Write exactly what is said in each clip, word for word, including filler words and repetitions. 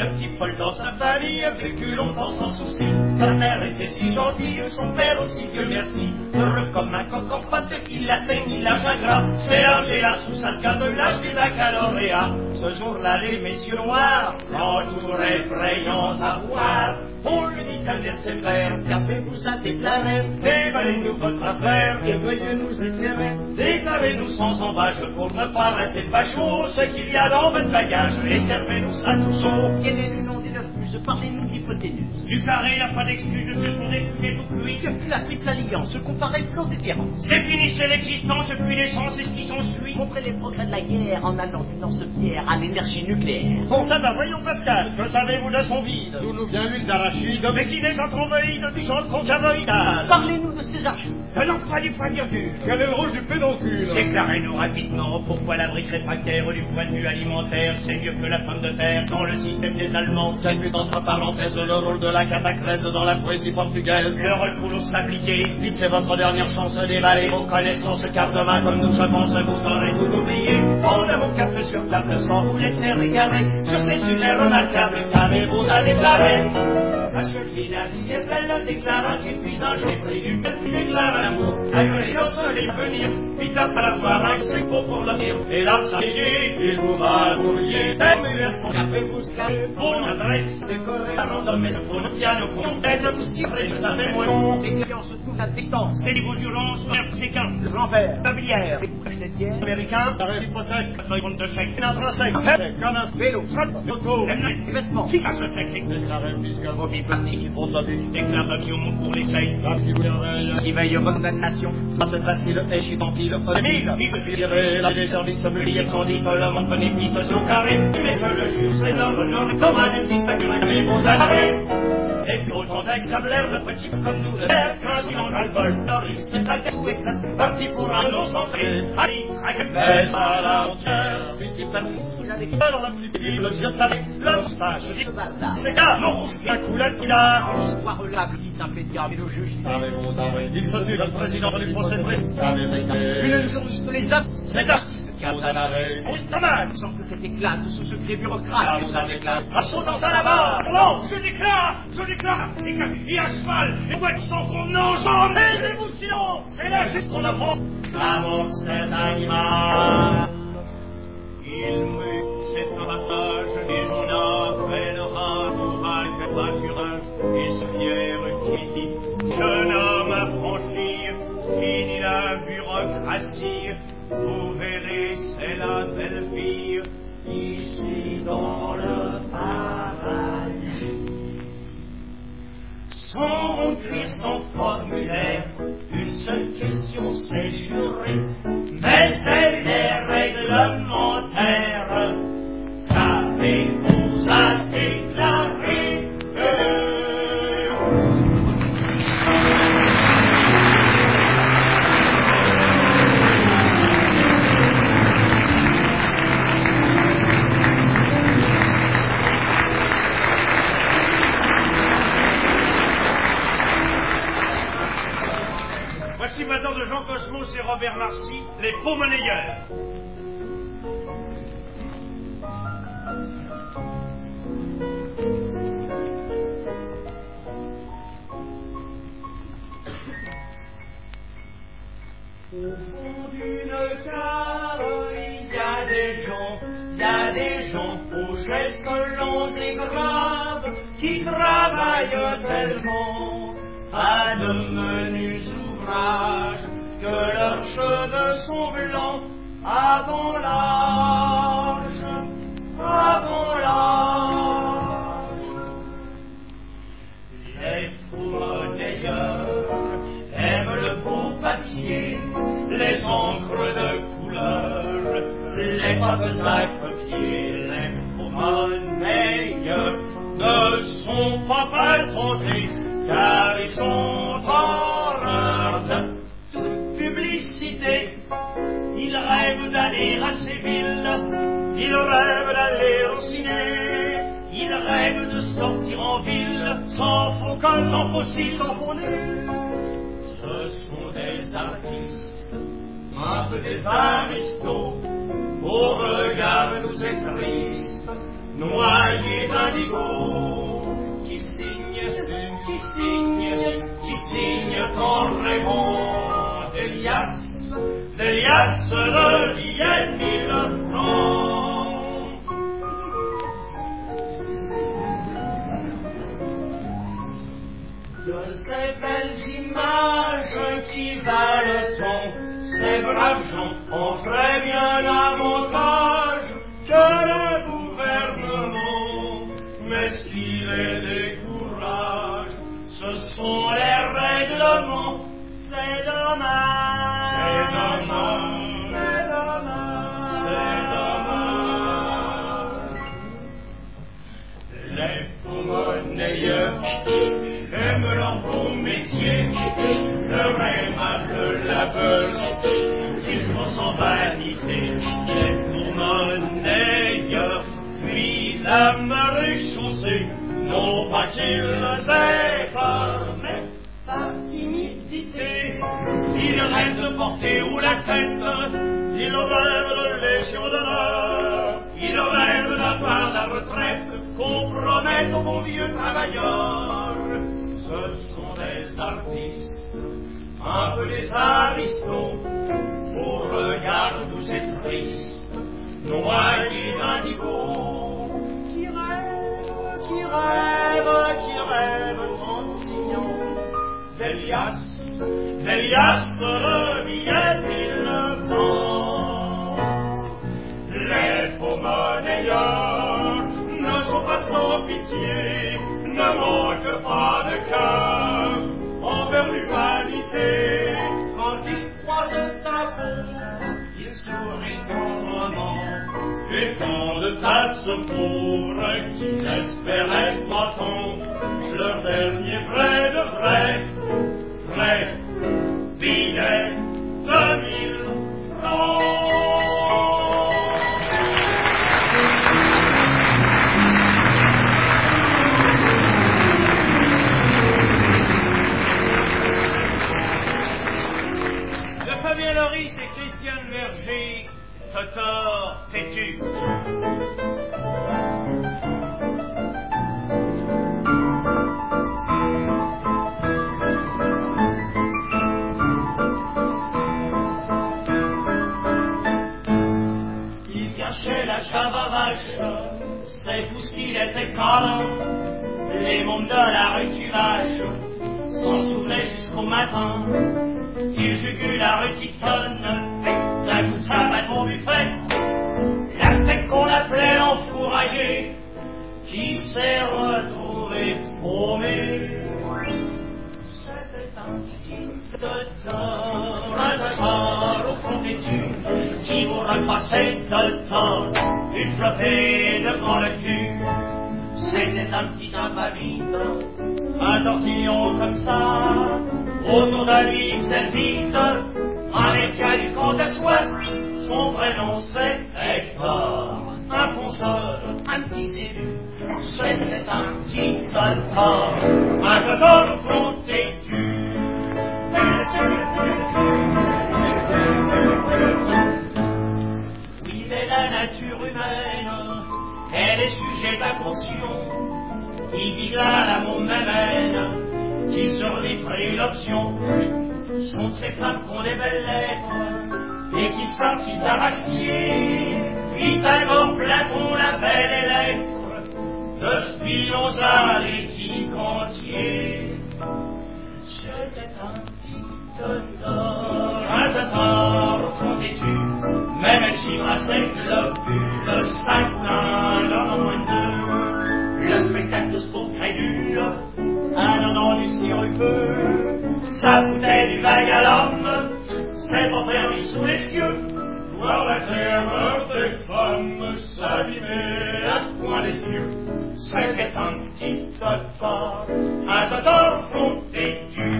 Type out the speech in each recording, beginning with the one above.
le petit Paul dans sa famille a vécu longtemps sans souci. Sa mère était si gentille, son père aussi, Dieu merci. Heureux comme un coq en pâte, il atteignit l'âge ingrat. C'est l'âge et la sous sa de l'âge du baccalauréat. Ce jour-là, les messieurs noirs, en toujours effrayants à voir, on lui dit à l'air sévère, qu'avez-vous à déclarer? Dévalez-nous votre affaire, et veuillez nous éclairer. Déclarez-nous sans embâche, pour ne pas arrêter de facho, ce qu'il y a dans votre bagage, et servez-nous ça tout chaud. Quel est le nom des neuf muses? Parlez-nous d'hypoténuse. Du carré, il n'y a pas d'excuse, je suis pour écouter tout pluie. Depuis la triple alliance, comparez le plan des terrances. C'est fini, c'est l'existence, puis l'essence, et ce qui s'ensuit. Montrez les progrès de la guerre en allant du lance-pierre à l'énergie nucléaire. Bon, ça va, voyons Pascal, que savez-vous de son vide? D'où nous vient l'huile d'arachide, mais qui n'est qu'un tromboïde du genre concavoïdal. Parlez-nous de ces archives. De l'emploi du point virgule. Quel est le rôle du pédoncule? Déclarez-nous rapidement pourquoi la brique réfractaire du point de vue alimentaire, c'est mieux que la pomme de terre dans le système des Allemands. Quel but entre parenthèses le rôle de la cataclèse dans la poésie portugaise. Le retour s'appliquer, vite c'est votre dernière chance de dévaler vos connaissances car demain comme nous je pense vous aurez tout oublié. On a mon café sur table sans vous laisser régaler sur ces sujets remarquables qu'avez-vous à déclarer. Achelier, la vie est belle, déclara qu'il puisse un jour pris du bel, déclara l'amour. Aïe, au soleil venir, vite après l'avoir un c'est beau pour l'avenir. Et là, ça y est, il vous va mouiller. Son café vous scale, mon adresse, décorée à l'endroit, mais pour le piano, pour tête, vous tirez, vous savez, moi, on déclenche toute la distance. C'est des vos urgences, c'est qu'un, l'envers, la bière, les tiers, américains, la hypothèque, la compte de chèque, un français, c'est comme un vélo, auto, les vêtements, qui ça se fait, c'est déclaré, puisque vos vies pratiques, vos obus, déclaration pour l'essai, la figure qui veille aux condamnations, à ce facile échit en pile, au mille, il peut tirer, la des services oubliés, sans dit, le monde bénéfice au carré, mais je le jure, c'est l'homme, l'homme, comme un petite facture, les beaux arrêts. Et puis autant exemplaire, le petit comme nous, le père, quinze mille en alcool, Norris, c'est à tout Texas, parti pour un os entré, allez, traque, baisse à la entière, vite, vite, il a des cœurs, la petite ville, le yeux taré, le moustache, dit, c'est gars, non, la couleur qu'il a, soit relable, dit un fait diable, et le juge, Avez-vous arrêté? il se tue, le président du procès de Avez-vous une leçon juste les hommes, c'est ainsi. Vous en avez? Oui, dommage. sans que cet éclate sous secret bureaucrate. Vous en déclarez? Assaut à la barre. Non, je déclare, je déclare. Et à cheval, et boîte sans fond, non, j'en ai l'émotion. C'est là juste qu'on apprend. L'amour, c'est un animal. Il mue, c'est un passage, et j'en appellera pour un pâturage, et ce fier qui dit, jeune homme affranchi, fini la bureaucratie, vous verrez, c'est la belle fille, ici dans le paradis. Sans cuire, sans formulaire, une seule question c'est juré, mais c'est les réglementaires. Qu'avez-vous à déclarer? Voici maintenant de Jean Cosmos et Robert Marcy, les faux monnayeurs. Au fond d'une cave, il y a des gens, il y a des gens aux gestes longs et graves qui travaillent tellement à de menus ouvrages que leurs cheveux sont blancs avant l'âge, avant l'âge. Les faux monnayeurs aiment le beau papier, les encres de couleur, les papiers à copier, les faux monnayeurs ne sont pas patentés car ils ont horreur de toute publicité. Ils rêvent d'aller à Séville, ils rêvent d'aller au ciné, ils rêvent de sortir en ville sans faux col, sans faux cils, sans faux nez. Ce sont des artistes, un peu des aristos, au regard doux et triste, noyés noyé d'indigo, qui signe, qui signe, qui signe ton rêvant d'Elias, d'Elias le billet mille francs. De ces belles images qui valent-on, ces braves gens ont très bien l'avantage que le gouvernement, mais ce qui les décourage, ce sont les règlements. C'est dommage, c'est dommage, c'est dommage, c'est dommage. Les faux monnayeurs aiment leur beau métier, leur aimable labeur, ils font sans vanité. Les faux monnayeurs fuient la marée chaussée, non pas qu'ils aient peur, mais par timidité. Ils rêvent de porter haut la tête, ils rêvent de légion d'honneur, ils rêvent d'avoir la retraite qu'on promette aux bons vieux travailleurs. Ce sont des artistes, un peu des aristos, au regard doux et triste, noyés d'indigo, qui rêvent, qui rêvent, qui rêvent en signant d'Elias, d'Elias le billet mille francs. Les faux monnayeurs ne sont pas sans pitié, ne manquent pas de cœur envers l'humanité. Quand ils croisent ta peau, ils sourient tendrement, et quand de tasses pauvres qu'ils espéraient trois temps, leur dernier vrai de vrai, vrai billet de mille francs. Fabien Loris et Christiane Berger, Totor, têtu. Il cachait la javavache, c'est tout ce qu'il était câlin. Les mômes de la rue du Vache s'en souvenaient jusqu'au matin. Il jugule la reticonne, d'un coup de savate au buffet, la steak qu'on appelait l'enfouraillé, qui s'est retrouvé paumé. C'était un petit Totor, un Totor au fond des dunes, qui vous repassait Totor, une flopée devant le cul. C'était un petit invalide, un tortillon comme ça, autour de lui il faisait vite, avec un du compte à soi, son prénom c'est Hector, un fonceur, un petit élu, c'était un petit Totor, un Totor au front têtu. Oui, mais la nature humaine, elle est sujette à caution, il vit là la môme même qui sur lui prit l'option. Sont ces femmes qui ont des belles lettres et qui s'assisent d'arrache-pied. Pythagore, Platon, la belle et lettres de Spinoza, l'éthique entier. C'était un petit Totor, un Totor au fond têtu, même elle gibrassait globule, cinq points dans moins de deux. Le spectacle de ce pauvre crédule, un an du sirupeux, ça foutait du vague à l'homme, c'est pour permis sous les cieux, voir la terreur des femmes s'abîmer à ce point les yeux. C'était un petit Totor, un Totor au fond têtu.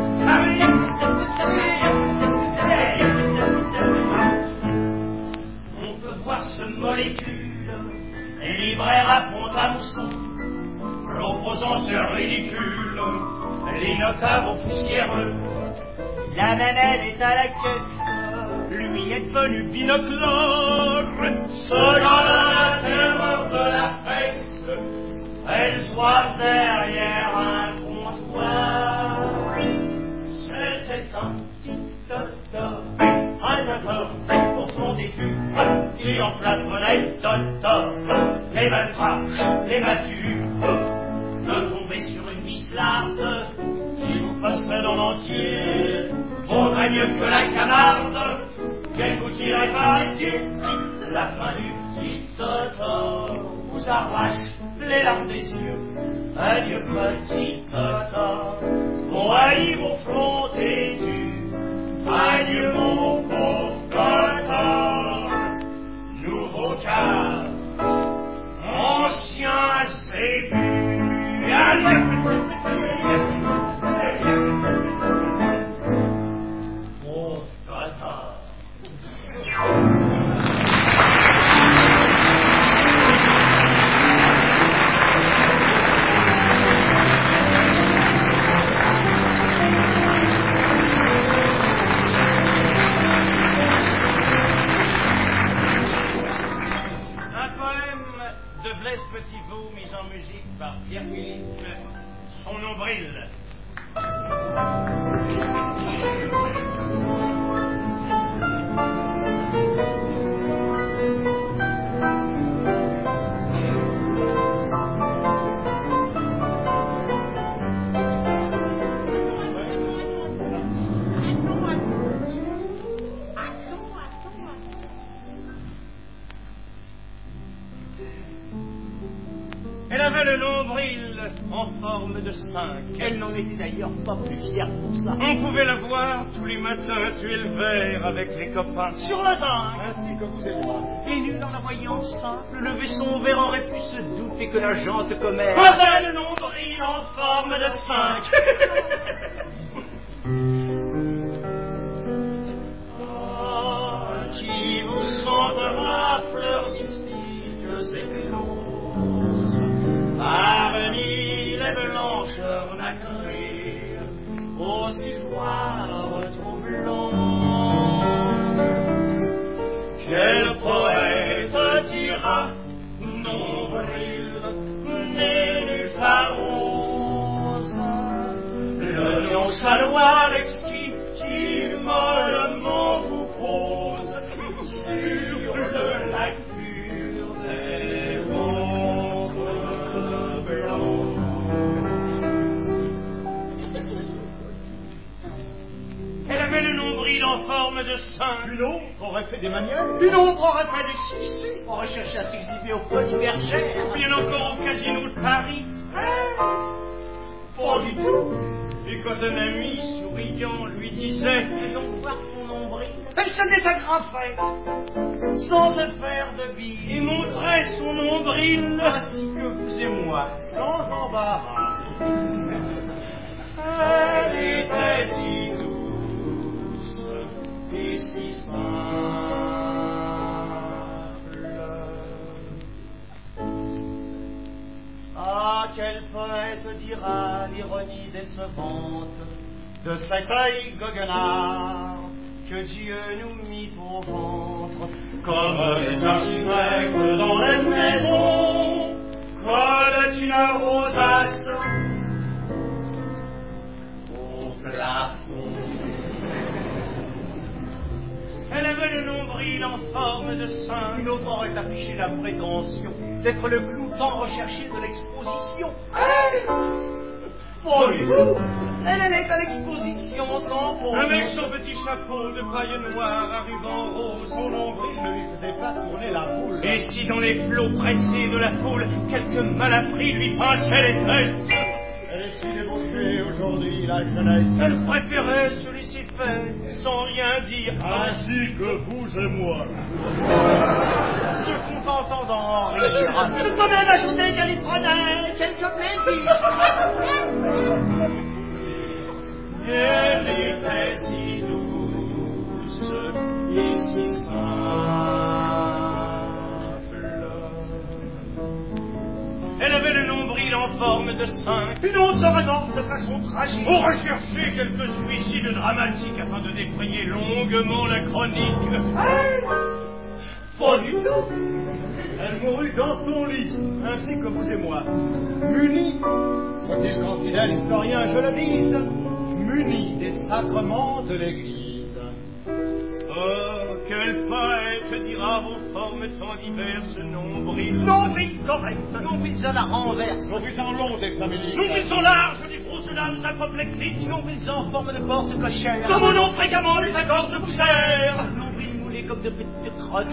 On peut voir ce molécule, libraire à Pont à Moscou, proposant ce ridicule, les notables aux poussiéreux. La nanelle est à la caisse, lui est devenu binoclore, selon la terreur de la fesse, soif derrière un comptoir. C'était un petit docteur, un docteur pour son étude, qui en plafonnait docteur, les mains fraîches, les mains dures, de tomber sur une mislarde qui vous passerait dans l'entier, vaudrait mieux que la camarde, qu'elle vous tirait par les pieds. La fin du petit Toto vous arrache les larmes des yeux. Adieu petit Toto, oh aïe mon front têtu, adieu mon pauvre Toto. Nouveau cas, ancien zébus, adieu. Pauvre Toto. Petit-Vous, mis en musique par Pierre Philippe, son nombril. Elle avait le nombril en forme de cinq. Elle n'en était d'ailleurs pas plus fière pour ça. On pouvait la voir tous les matins tuer le verre avec les copains. Sur le zinc, Ainsi que vous êtes brave. et nul en la voyant simple, le vaisson verre aurait pu se douter que la jante commère Avait le nombril en forme de cinq. Oh, qui vous chantera fleurs mystiques et closes, parmi les blancheurs nacrées, aux ivoires troublants. Quel poète dira nombril, né du pharose, le nonchalois l'exquis qui mollement vous pose sur le lac pur des monts blancs. Elle avait le nombril en forme de cinq. Une autre aurait fait des manières. Une autre aurait fait des succès, aurait cherché à s'exhiber au Folies Bergères. Bien encore au casino de Paris. Pas du tout. Et quand un ami souriant lui disait Et donc voir ton nombril, elle se désagrafait, sans se faire de billes, et montrait son nombril, ainsi que vous et moi, sans embarras. Elle était si douce et si simple. Ah, quel poète dira l'ironie décevante de cet œil goguenard que Dieu nous mit au ventre, comme les architectes dans les maisons, collent une rosace au plafond. elle avait le nombril en forme de cinq. Une autre aurait affiché la prétention d'être le clou tant recherché de l'exposition. Pas du tout. Elle, elle est à l'exposition sans fond. Avec son petit chapeau de paille noire à ruban rose, Son nombril ne lui faisait pas tourner la boule. et si dans les flots pressés de la foule, quelque malappris lui pinçait les tresses, Elle est si débauchée aujourd'hui, la jeunesse. elle préférait se laisser faire sans rien dire. Ainsi que vous et moi. Se contentant d'en rire. Je peux même ajouter qu'elle y prenait quelques plaisirs. Elle était si douce et si simple. Elle avait le nombril en forme de cinq. Une autre serait morte de façon tragique. On recherchait quelques suicides dramatiques afin de défrayer longuement la chronique. Pas du tout. Elle Elle mourut dans son lit, ainsi que vous et moi, munis, faut-il qu'en fidèle historien je le dise, munis des sacrements de l'Église. Oh, quel poète dira vos formes sans diverses nombrils. Nombril correct, nombrils à la renverse, Nombrils en long des familiers. Nombrils en large des grosses lames apoplectiques. nombrils en forme de porte cochère, Comme au nom fréquemment les accords de poussière. nombrils moulés comme de petites crottes,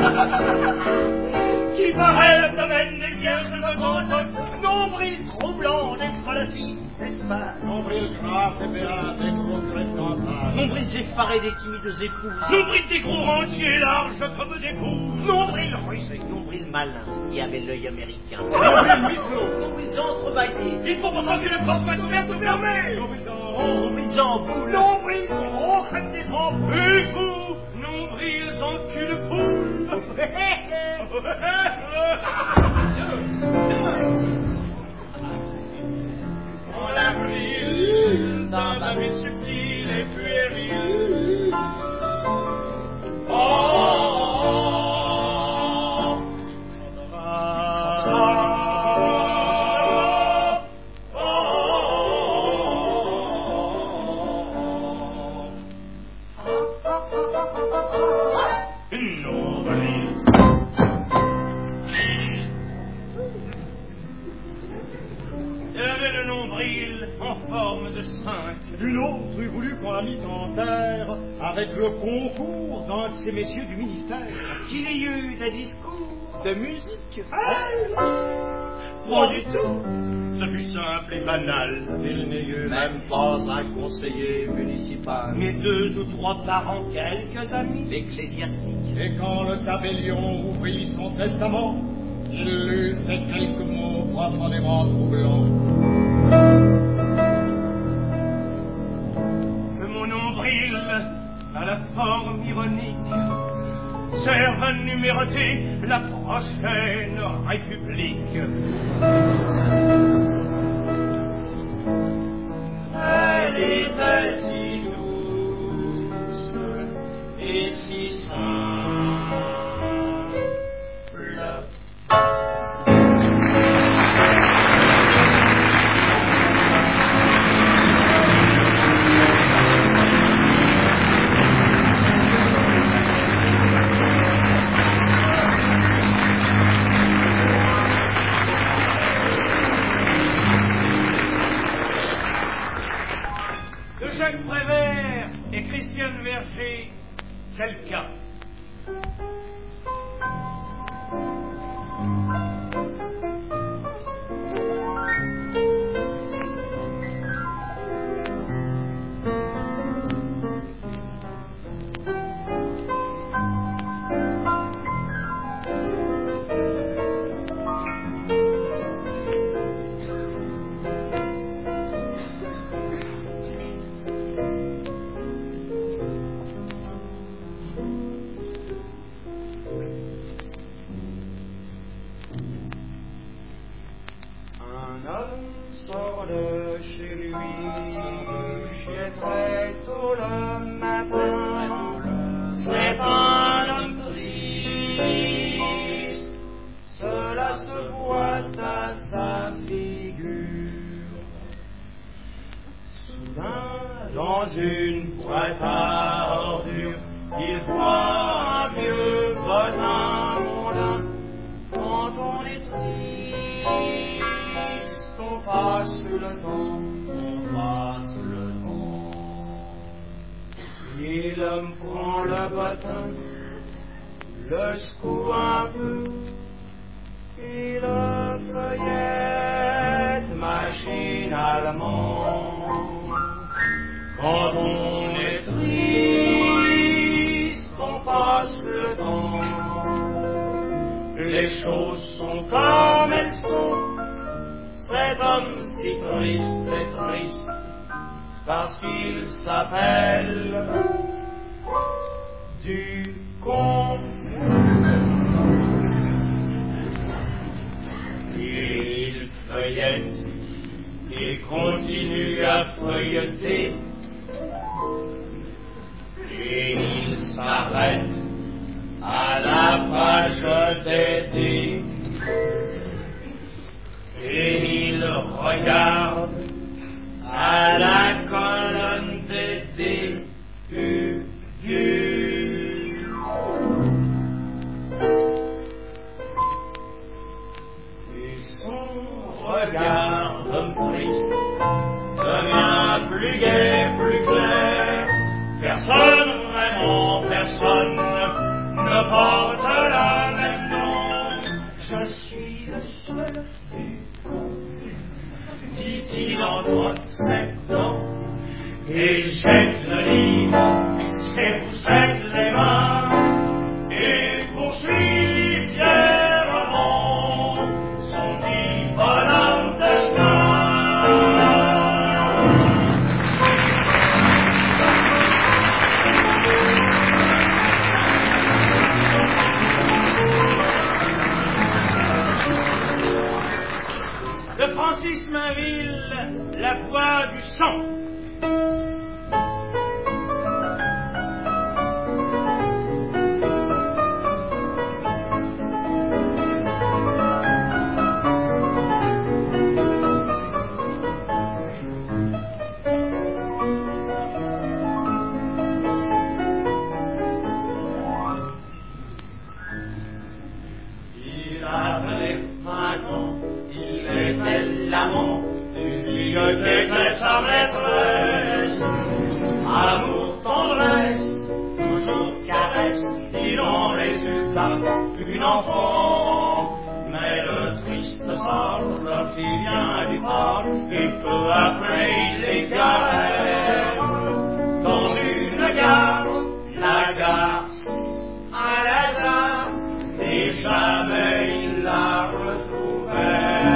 Qui paraît le domaine des vierges de Grotte. nombrils troublants d'être la fille d'Espagne, Nombrils grave et béat des gros crêpes d'entrailles. nombrils effarés des timides épouses, Nombrils des gros rentiers larges comme des pouces. nombrils rusés, nombrils malins qui avaient l'œil américain, Nombrils mi-clos. nombrils entrebâillés, Il faut pourtant que le porte soit ouverte ou fermée. Nombrils en rond. nombrils en boule, Nombrils gros comme des rampes. Et vous, nombrils en cul de poule. En l'avril d'un bavé subtil et puéril. Oh, oh, oh, oh, nombril. Elle avait le nombril en forme de cinq. Une autre eût voulu qu'on la mît en terre avec le concours d'un de ces messieurs du ministère. qu'il y eut des discours de musique, Pas du tout. Ce fut simple et banal. Il n'y eut même pas un conseiller municipal, Mais deux ou trois parents, quelques amis. l'ecclésiastique, Et quand le tabellion ouvrit son testament, il lut ces quelques mots profondément troublants. Que mon nombril, à la forme ironique, serve à numéroter la prochaine République. Elle était si douce et si simple. De Jacques Prévert et Christiane Verger, quel cas? Un homme sort de chez lui, chez très tôt le matin. C'est un homme triste, cela se voit à sa figure. Soudain, dans une boîte à ordures, il voit un vieux voisin mondain. Quand on est triste, on passe le temps, on passe le temps. Et l'homme prend le bâton, le secoue un peu, et le feuillette machinalement. Quand on est triste, on passe le temps. Les choses sont comme elles sont. Cet homme si triste est triste parce qu'il s'appelle du con. Il feuillette et continue à feuilletter et il s'arrête à la page des dés. regarde à la colonne des débuts. Et son regard d'homme triste devient plus gai, plus clair. Personne, vraiment personne, ne porte la même nom. Je suis le seul du convenu, dit-il entre ses dents. Et il jette le livre, s'époussette les mains, et poursuit fièrement son dit bonhomme destin. De Francis Mainville, La voix du sang. Était sa maîtresse, amour, tendresse, toujours caresse, il en résulta une enfant. Mais le triste sort leur fit bien du tort, et peu après il l'égarait. Dans une gare, la gare, à hasard, et jamais il la retrouvait.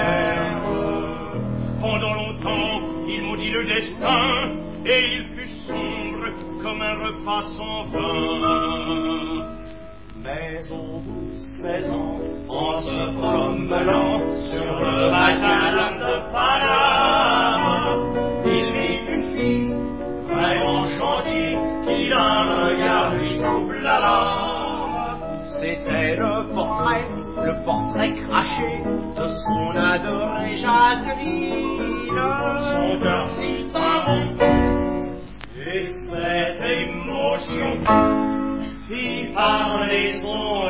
Pendant longtemps, il maudit le destin, et il fut sombre comme un repas sans vin. Mais au bout de seize ans, en se promenant sur le macadam de Paname, il vit une fille vraiment gentille qui d'un regard lui trouble la langue. C'était le portrait, le portrait craché de son adorée Jacqueline. Son cœur fit un bond, et cette émotion fit parler son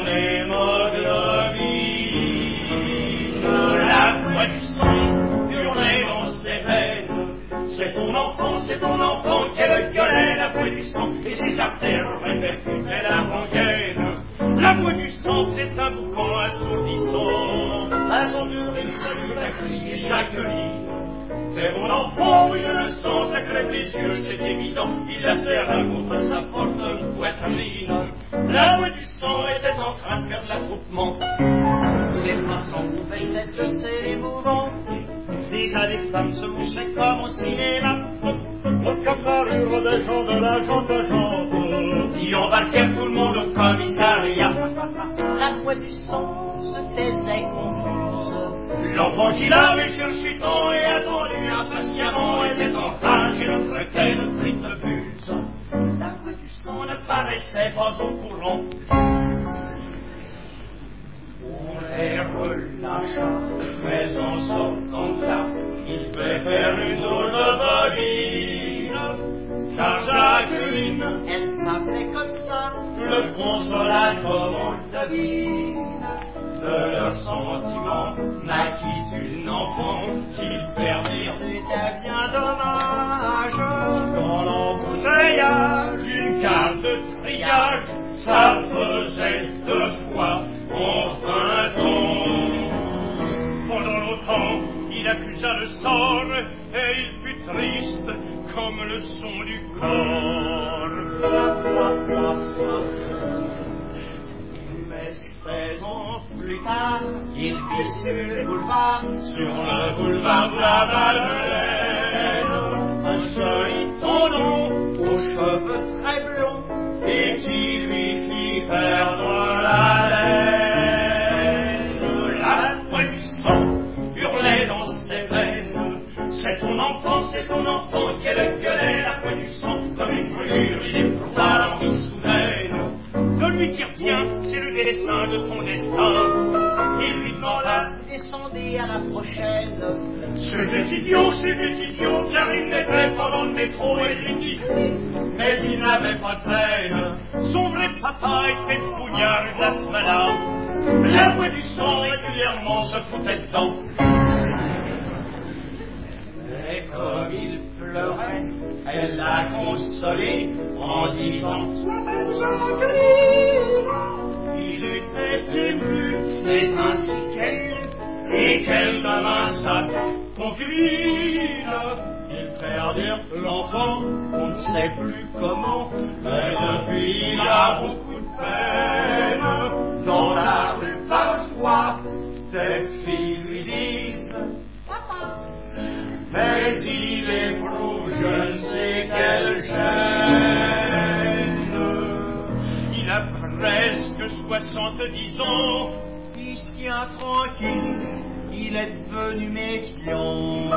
hémoglobine. La voix du sang hurlait dans ses veines. C'est ton enfant, c'est ton enfant qu'elle gueulait, la voix du sang, et ses artères répercutaient la rengaine. La voix du sang, c'est un boucan assourdissant. À son tour, il salue la crier Jacqueline. C'est mon enfant, oui je le sens, ça crève les yeux, c'est évident. Il la serre contre sa forte poitrine. La voix du sang était en train de faire de l'attroupement. Les passants pouvaient être de ces mouvements. Déjà les femmes se mouchaient comme au cinéma. Lorsqu'apparurent des gens de la jante à jante, qui embarquèrent tout le monde au commissariat. La voix du sang se taisait confuse. L'enfant qui l'avait cherché tant et attendu impatiemment était enfin chez le traité de Tritebuse. La voix du sang ne paraissait pas au courant. On les relâcha, mais en sortant de là, il fait faire une drôle de bobine. Car Jacqueline, elle s'appelait comme ça, le consola comme on le devine. De leurs sentiments naquit une enfant qu'ils perdirent, c'était bien dommage. Dans l'embouteillage, une carte de triage, ça faisait deux fois en vingt ans. Pendant longtemps, il accusa le sort, et il fut triste comme le son du corps. Seize ans plus tard, il vit sur le boulevard, sur le boulevard de la Madeleine, un joli tendon aux cheveux très blonds, et qui lui fit perdre la laine. La voix du sang hurlait dans ses veines. C'est ton enfant, c'est ton enfant qu'elle gueulait. La voix du sang comme une brûlure, il éprouva l'envie soudaine de lui dire tiens, c'est le dessin de ton destin. Il lui demanda, et descendez à la prochaine. C'était idiot, c'était idiot, car il n'était pas dans le métro et lui dit, mais il n'avait pas de peine. Son vrai papa était fouillard de la semaine. La voix du sang régulièrement se foutait dedans. Et comme il pleurait, elle l'a consolé en disant, sois pas gentil. Il était ému, c'est ainsi qu'elle, et qu'elle donna sa concubine. Ils perdirent l'enfant, on ne sait plus comment, mais depuis il a beaucoup de peine. Dans la rue parfois, des filles lui disent, papa. Mais il éprouve je ne sais quelle gêne. Il a presque soixante-dix ans, il se tient tranquille, il est devenu méfiant.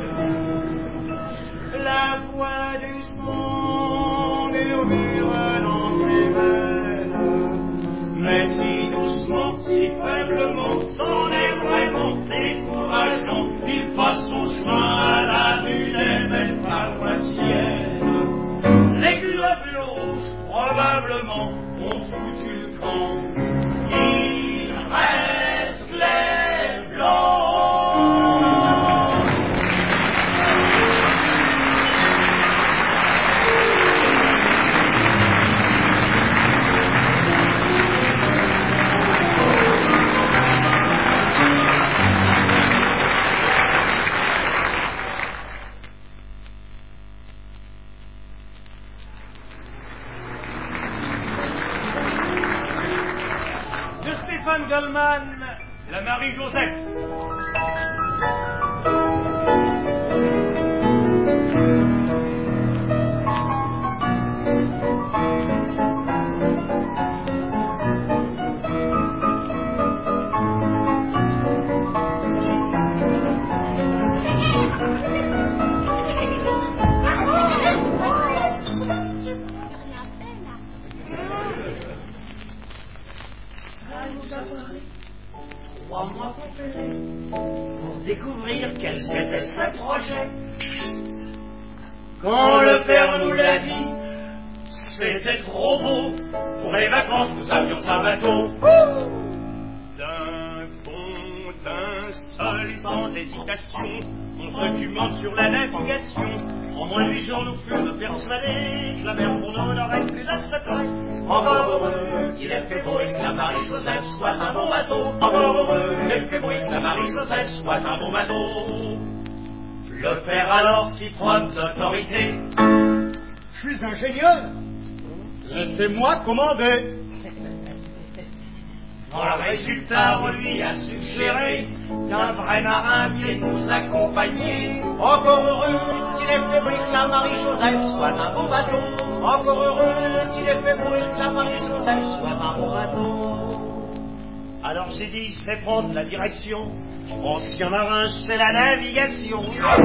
La voix du sang murmure dans ses veines, mais si doucement, si faiblement, c'en est vraiment décourageant. Il passe son chemin à la vue des belles paroissiennes. Les globules rouges, probablement, ont foutu le camp. Il reste les blancs. Goldman, la Marie-Joseph. Trois mois complets pour découvrir quel c'était ce projet. Quand le père nous l'a dit, c'était trop beau. Pour les vacances, nous avions un bateau. D'un pont, d'un seul, sans hésitation, on se documente sur la navigation. En moins de huit jours, nous fûmes persuadés que la mer pour nous n'aurait plus d'aspect. Encore heureux qu'il ait fait beau et que la Marie-Joseph soit un bon bateau. Encore heureux qu'il ait fait beau et que la Marie-Joseph soit un bon bateau. Le père alors fit preuve d'autorité. Je suis ingénieur. Laissez-moi commander. Dans le résultat, on lui a suggéré qu'un vrai marin vienne nous accompagner. Encore heureux qu'il ait fait bruit que la Marie-Joseph soit un bon bateau. Encore heureux qu'il ait fait bruit que la Marie-Joseph soit un bon bateau. Alors j'ai dit, je vais prendre la direction. Ancien marin, c'est la navigation.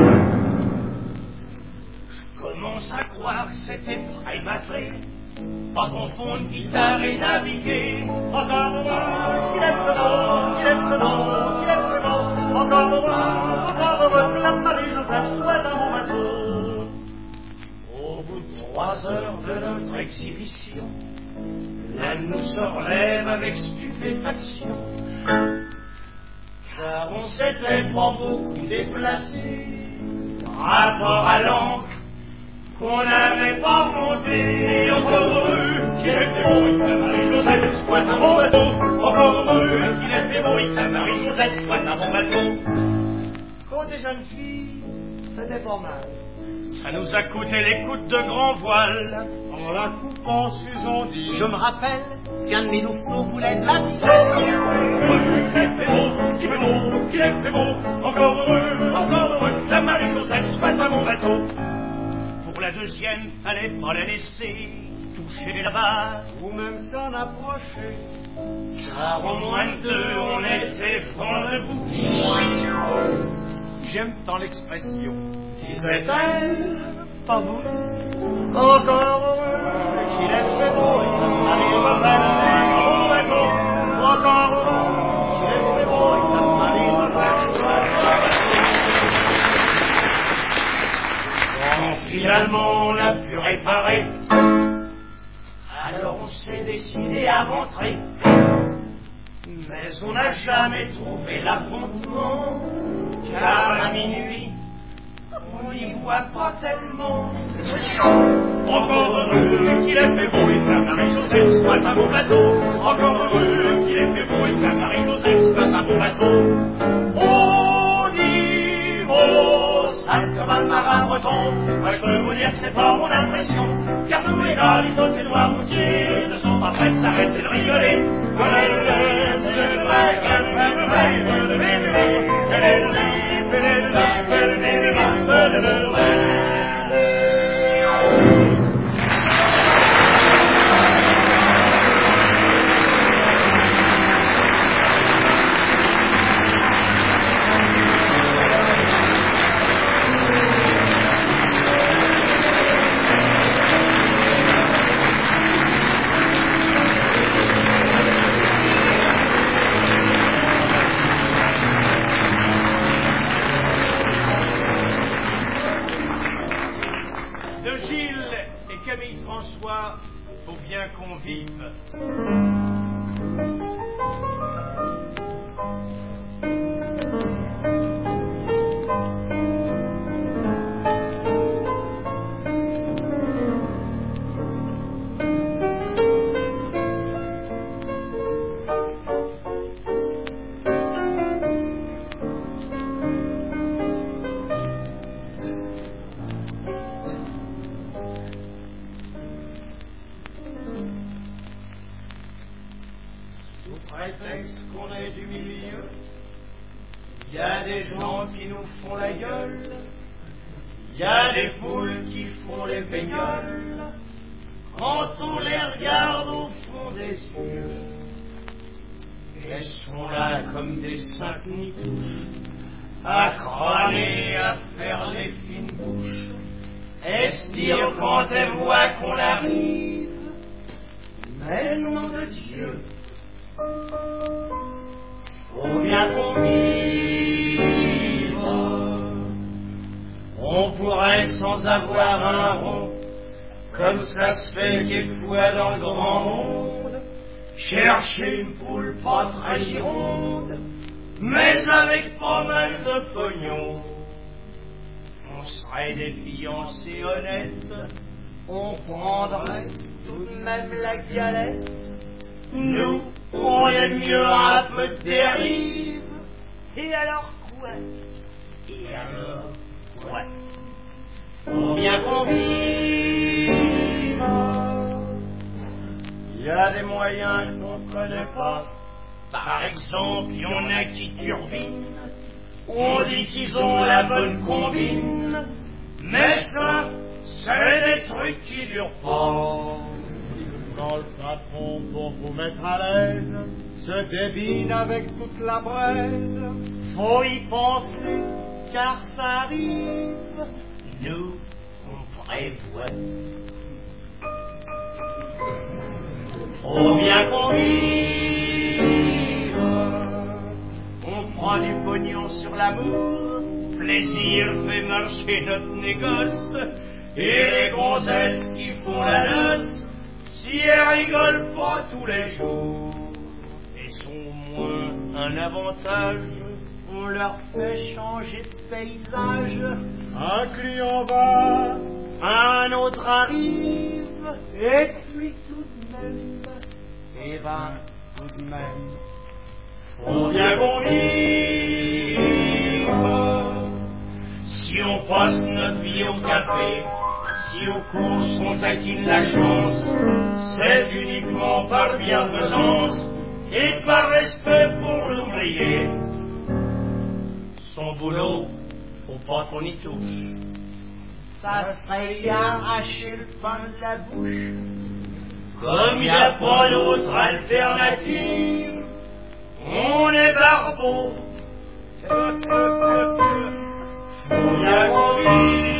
Je commence à croire que c'était prématuré. Pas confondre guitare et naviguer. Encore heureux qu'il est beau, qu'il est beau, qu'il est beau. Encore heureux, encore heureux que la Marie-Joseph soit un bon bateau. Au bout de trois heures de notre exhibition, l'âne nous se relève avec stupéfaction. Car on s'était pas beaucoup déplacé. Rapport à l'encre qu'on n'avait pas monté. Encore heureux qu'il ait fait beau et que la Marie-Joseph soit un bon bateau. Encore heureux qu'il ait fait beau et que la Marie-Joseph soit un bon bateau. Côté jeune fille, c'était pas mal. Ça nous a coûté les coudes de grand voile. En la coupant, Susan dit, Je me rappelle qu'un de mes louveteaux voulait de la ficelle. Qu'il ait fait beau, qu'il ait fait beau, qu'il ait fait beau. Encore heureux, encore heureux que la Marie-Joseph soit un bon bateau. Pour la deuxième, fallait pas la laisser toucher la barre ou même s'en approcher. Car en moins de deux, on était vent debout. J'aime tant l'expression, disait-elle, pas vous. encore heureux qu'il ait fait beau, et que la Marie-Joseph soit un bon bateau. Encore heureux qu'il ait fait beau, et que la Marie-Joseph l'Allemand n'a pu réparer. Alors on s'est décidé à rentrer, mais on n'a jamais trouvé l'affrontement, car à minuit, on n'y voit pas tellement. Encore heureux qu'il ait fait beau et que la Marie-Joseph soit un beau bateau. Encore heureux qu'il ait fait beau et que la Marie-Joseph soit un beau bateau. Au niveau sale comme un marin breton, moi je peux vous dire que c'est pas mon impression, car tous les gars, les autres et noirs routiers ne sont pas prêts de s'arrêter de rigoler. Faut bien qu'on vive. Prétexte qu'on est du milieu, il y a des gens qui nous font la gueule, il y a des poules qui font les baignoles, quand on les regarde au fond des yeux, elles sont là comme des saintes nitouches, à crâner, à faire les fines bouches, et se dire quand elles voient qu'on arrive, mais nom de Dieu, faut bien qu'on vive. On pourrait sans avoir un rond, comme ça se fait quelquefois dans le grand monde, chercher une poule pas très gironde, mais avec pas mal de pognon. On serait des fiancés honnêtes, on prendrait tout de même la galette. Nous, on aime mieux un peu de dérive. Et alors quoi? Et alors quoi? Faut bien qu'on vive. Il y a des moyens qu'on connaît pas. Par exemple, il y en a qui turbinent. On dit qu'ils ont la bonne combine. Mais ça, c'est des trucs qui durent pas. Quand le patron, pour vous mettre à l'aise, se débine avec toute la braise, faut y penser, car ça arrive. Nous, on prévoit. Faut bien qu'on vive. On prend du pognon sur l'amour, plaisir fait marcher notre négoce, et les gonzesses qui font la noce, si elles rigolent pas tous les jours, et sont au moins un avantage, on leur fait changer de paysage. Un client va, un autre arrive, et puis tout de même, et ben tout de même, faut bien qu'on vive. Si on passe notre vie au café, si aux courses on taquine la chance, c'est uniquement par bienfaisance et par respect pour l'ouvrier. Son boulot, faut pas qu'on y touche. Ça serait y arracher le pain de la bouche. Comme il n'y a pas d'autre alternative, on est barbeau. Faut bien qu'on vive.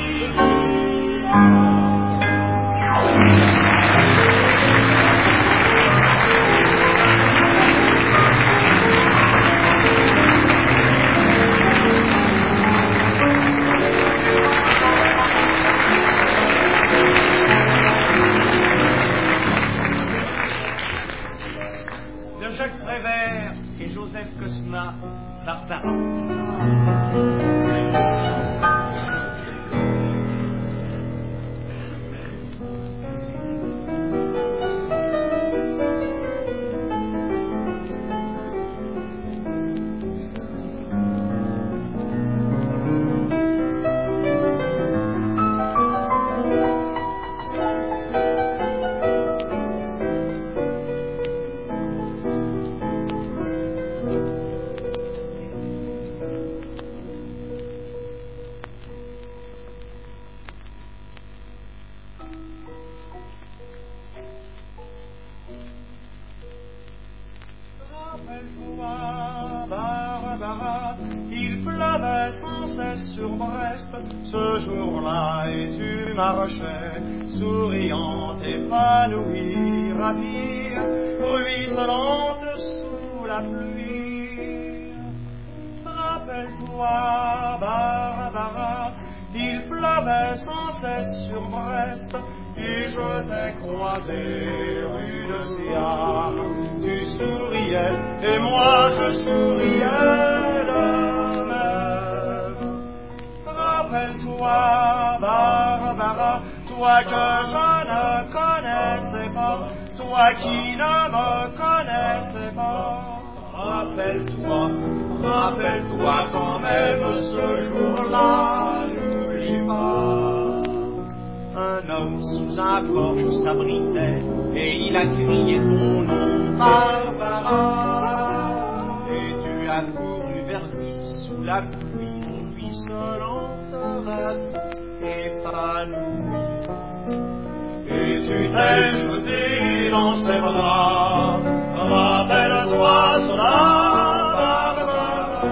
Il pleuvait sans cesse sur Brest ce jour-là et tu marchais souriante, épanouie, rapide, ruisselante sous la pluie. Rappelle-toi, Barbara, il pleuvait sans cesse sur Brest et je t'ai croisé rue de Siam. Tu souriais et moi je souriais de même. Rappelle-toi, Barbara, toi que je ne connaissais pas, toi qui ne me connaissais pas. Rappelle-toi, rappelle-toi quand même ce jour-là, n'oublie pas. Un homme sous un porche s'abritait et il a crié ton nom, Barbara. Et tu as couru vers lui sous la pluie, ruisselante, épanouie. Et tu t'es jeté dans ses bras, rappelle-toi cela, Barbara.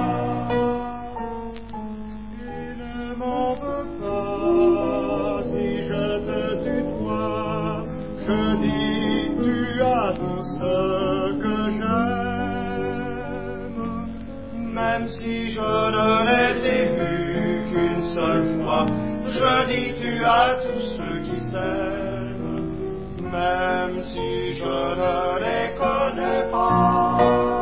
Tu ne m'en veux pas si je te tutoie, je dis tu as tout ce que j'aime. Même si je ne les ai vus qu'une seule fois, je dis tu as tous ceux qui s'aiment. Même si je ne les connais pas.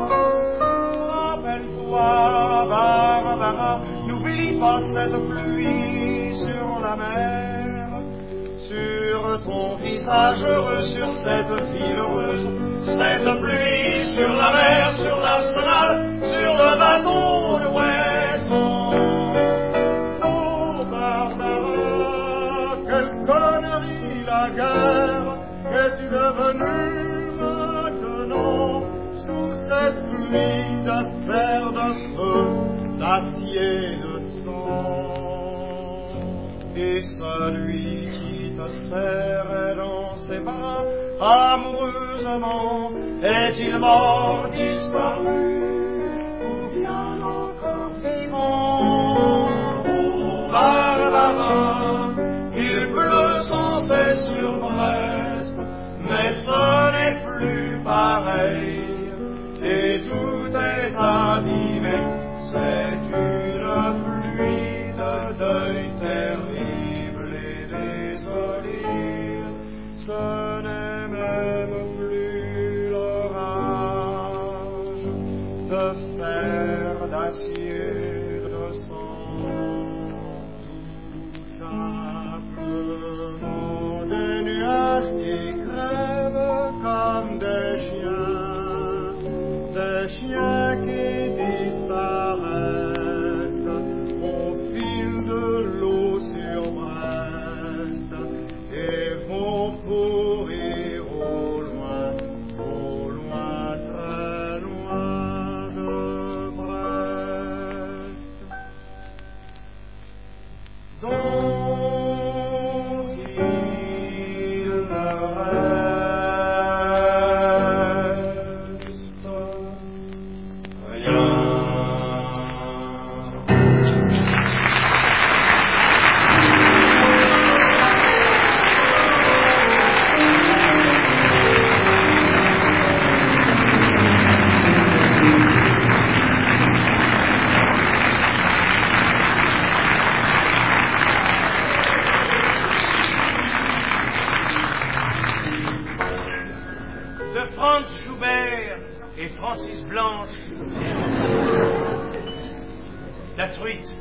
Rappelle-toi, Barbara, n'oublie pas cette pluie sur la mer, sur ton visage heureux, sur cette ville heureuse, cette pluie sur la mer, sur l'Arsenal, sur le bateau de Weston. Oh, Barbara, quelle connerie la guerre es-tu devenue maintenant sous cette pluie d'affaires de feu, d'acier, de sang? Et celui qui te serrait dans ses bras amoureusement, est-il mort, disparu, ou bien encore vivant? Oh, Barbara, il pleut sans cesse sur Brest, mais ce n'est plus pareil, et tout est abîmé, c'est une pluie de deuil terrible et désolé, ce n'est même plus l'orage de fer, d'acier, de sang, tout simplement des nuages qui comme des chiens, des chiens qui disparaissent au fil de l'eau sur Brest et vont pourrir au loin, au loin, très loin de Brest. Donc il me reste La truite.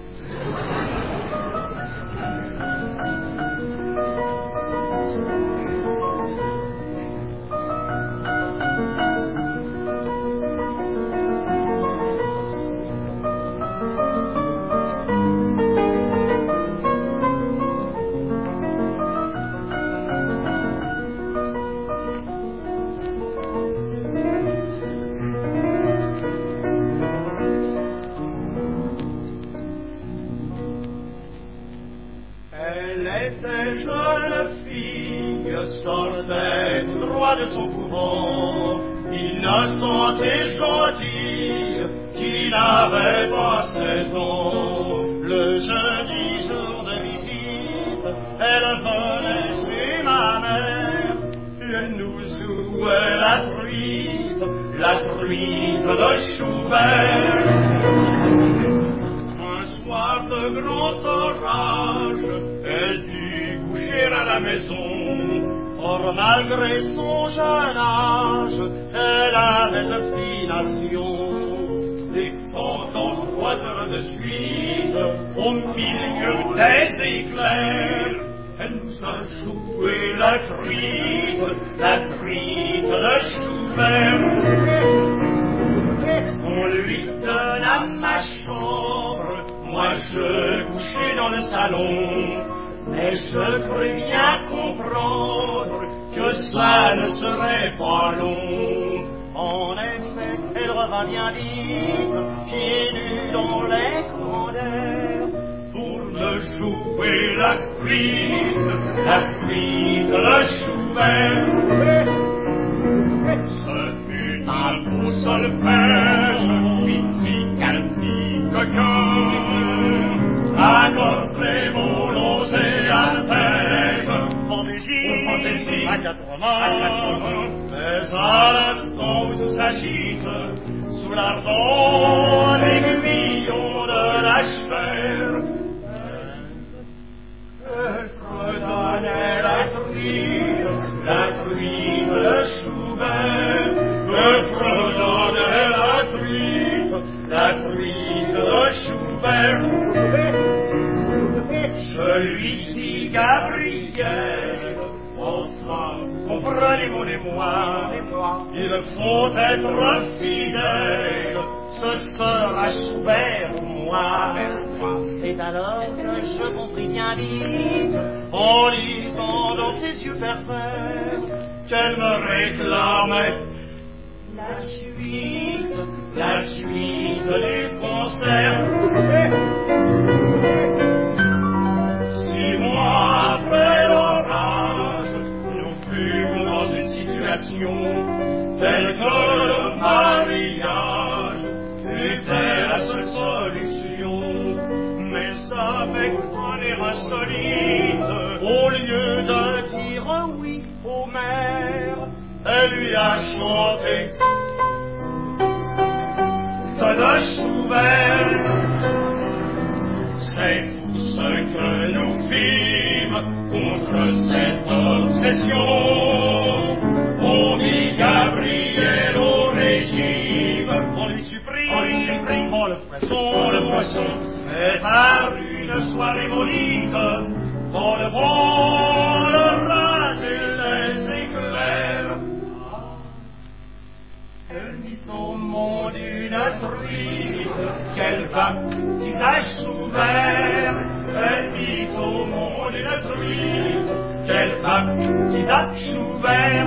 Sortait tout droit de son couvent, innocente et gentille, qui n'avait pas saison. Le jeudi jour de visite, elle venait chez ma mère, et nous jouait la truite, la truite de Schubert. Un soir de grand orage, elle dut coucher à la maison. Or, malgré son jeune âge, elle avait l'obstination. Et pendant trois heures de suite, au milieu des éclairs, elle nous a joué la truite, la truite de Schubert. On lui donna ma chambre, moi je couchais dans le salon. Mais je crus bien comprendre que ça ne serait pas long. En effet, elle revint bien vite, pieds nus dans les grandeurs, pour me jouer la truite, la truite de Schubert. Ce fut un beau solfège, musical petit coquin, accordé volons et arpèges, fantaisie, fantaisie, accatrement. Mais à l'instant où tout s'agite, sous l'ardent aiguillon de la chair, elle fredonnait la truite, la truite de Schubert. Elle fredonnait la truite, la truite de Schubert. Je lui dis, Gabriel, enfin, comprenez mon émoi, il faut être fidèle, ce sera Schubert pour moi. C'est alors que je compris bien vite, en lisant dans ses yeux pervers, qu'elle me réclamait la suite, la suite du concert. Après l'orage, nous fûmes dans une situation telle que le mariage était la seule solution. Mais avec un air insolite, au lieu de dire oui au maire, elle lui a chanté de Schubert. C'est tout ce que nous fîmes contre cette obsession. On mit Gabriel au régime, on lui supprime, on lui supprime, on le poisson, le poisson, fait par une soirée maudite, dans le vent, le rage et les éclairs. Elle mit au monde une truite, qu'elle va, qui t'a Schubert. Elle mit au monde une truite, qu'elle va, qui t'a Schubert.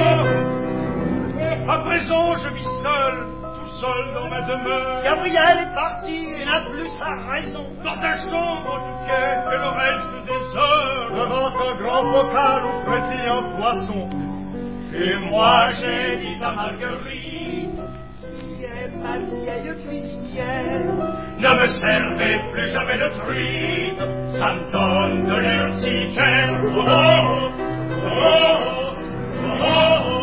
Oh, à présent je vis seul, tout seul dans ma demeure. Gabriel est parti et n'a plus sa raison. Dans sa chambre en tout cas, et le reste des heures, devant un grand bocal où pétille un poisson. Et moi j'ai dit à Marguerite, qui est ma vieille cuisinière, ne me servez plus jamais de truite, ça me donne de l'urticaire. Oh, oh, oh, oh, oh, oh.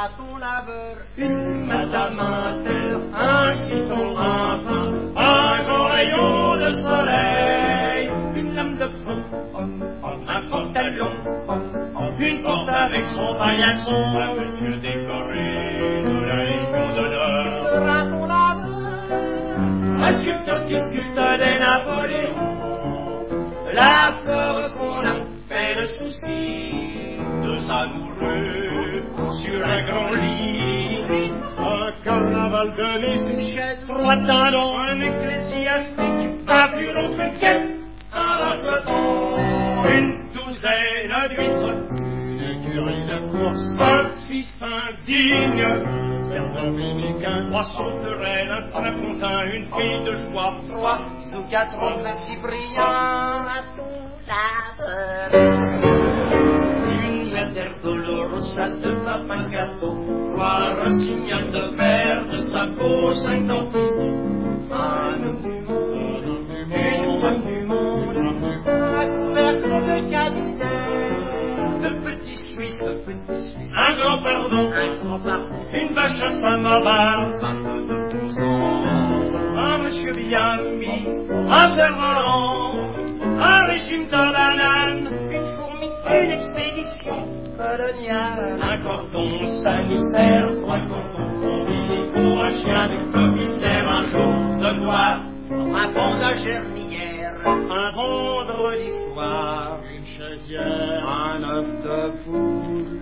raton laveur, une madame inter, un citron rafin, un grand rayon de soleil, une lame de fond, un pantalon, une porte avec son paillasson, un monsieur décoré de la Légion d'honneur, le raton laveur, un sculpteur qui culte des Napoléons, la peur qu'on a fait le souci, deux amoureux sur un grand lit, un carnaval de mes une chaise, trois talons, un ecclésiastique, un bureau, une quête, un racleton, une douzaine d'huîtres, une écurie de course, un fils indigne, un dominicain, trois sauterelles, un strapontin, une fille de joie, trois sous quatre ongles si brillants, raton laveur. une mère dolorosa de papa gâteau, trois rossignol de verre, de sabot, cinq dentistes, un homme du monde, une femme du monde, Un couvercle de cabinet, de petits Suisses, de petits Suisses, un grand pardon, un grand pardon, une vache à Saint-Mabar, vingt-deux pour cent, un monsieur bien mis, un cerf-volant, un régime de bananes, une fourmi, une expédition coloniale, un cordon sanitaire, trois cordons combinés pour un chien de commissaire, un jour de gloire, un pont de gernière, un vendredi soir, une chaisière, un œuf de poule,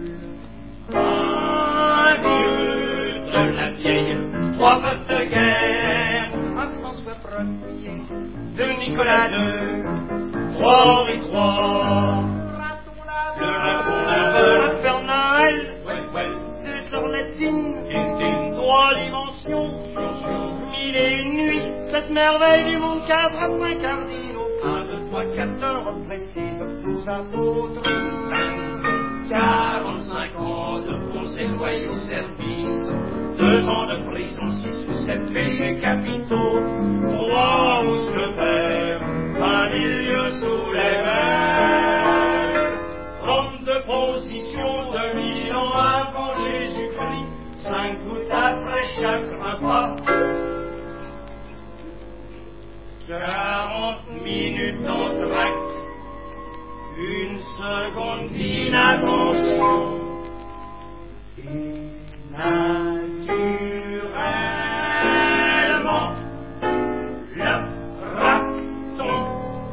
un vieux de la vieille, trois bottes de guerre, un François Premier, de Nicolas deux, trois Henri trois, raton le laveur, raton laveur, un Père Noël, ouais, ouais, deux ornatines, Tintin, trois dimensions, mille et une nuits, cette merveille du monde, quatre à cinq cardinaux, un, deux, trois, quatorze, précises, douze apôtres, quarante-cinq ans de bons et loyaux services, deux ans de prison, six ou sept péchés capitaux, trois mousquetaires, un milieu sous les mers, trente-deux positions de mille ans avant Jésus-Christ, cinq gouttes après chaque repas, quarante minutes d'entracte, une seconde d'inattention, et naturellement, le raton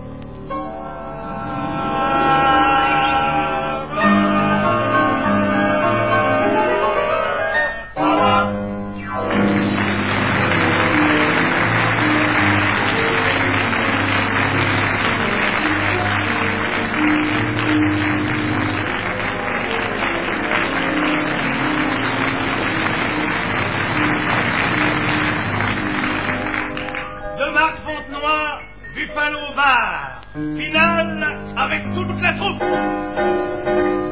Buffalo Bar, finale avec toute la troupe.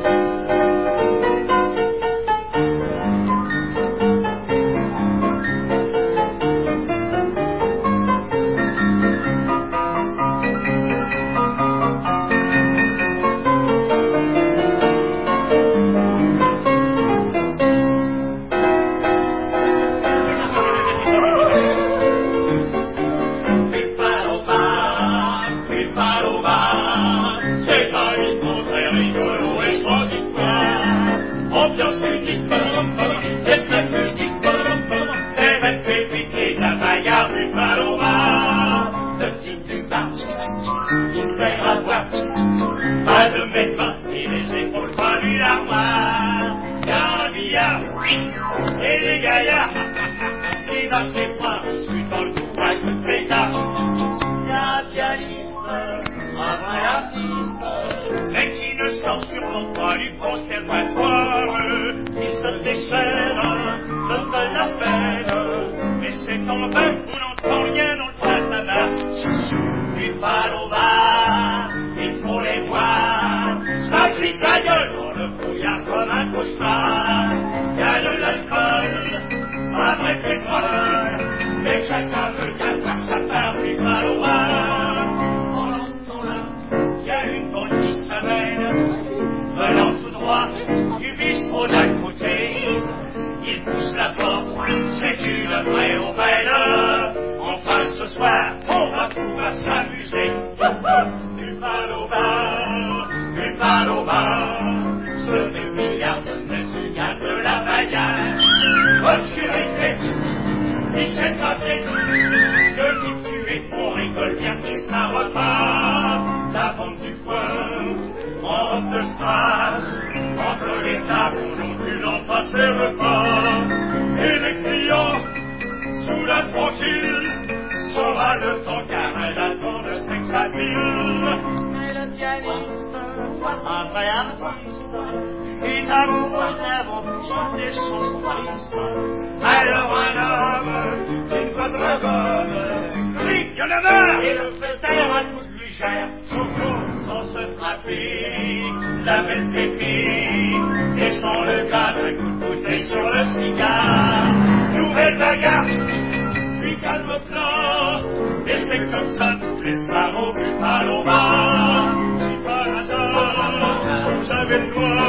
Pas de mes mains et les épaules pas du l'armoire. Y'a un billard et les gaillards qui dans ses bras suivent dans le courage de pétard. Y'a un pianiste, un vrai artiste, mais qui ne sort sûrement pas du conservatoire. Il se déchaîne, se donne la peine, mais c'est en vain, on n'entend rien dans le tabac. Du Paloma, il faut les voir, ça crie ta gueule dans le brouillard comme un cauchemar. Y'a de l'alcool, un vrai pétrole, mais chacun veut bien voir sa part du Paloma. Pendant ce temps-là, y'a une bonne qui s'amène, venant tout droit du bistrot d'à côté. que qui tu es, on rigole bien, qui sera repas. La vente du coin, en robe de strass, entre les tables, on n'ont plus d'en passer repas. Et les clients, sous la tranquille, saura le temps car elle attend le sexe à ville. Mais le pianiste, un vrai artiste, est amoureux d'invention des chansons tristes. Alors un homme, d'une votre bonne, clique le verre Et le fait taire un coup de légère, son cou sans se frapper, la belle pépite, descend le gars d'un coup de bouteille sur le cigare. Nouvelle bagarre, puis calme plat, et c'est comme ça toutes les stars au but à l'en bas. Si par hasard, vous avez le droit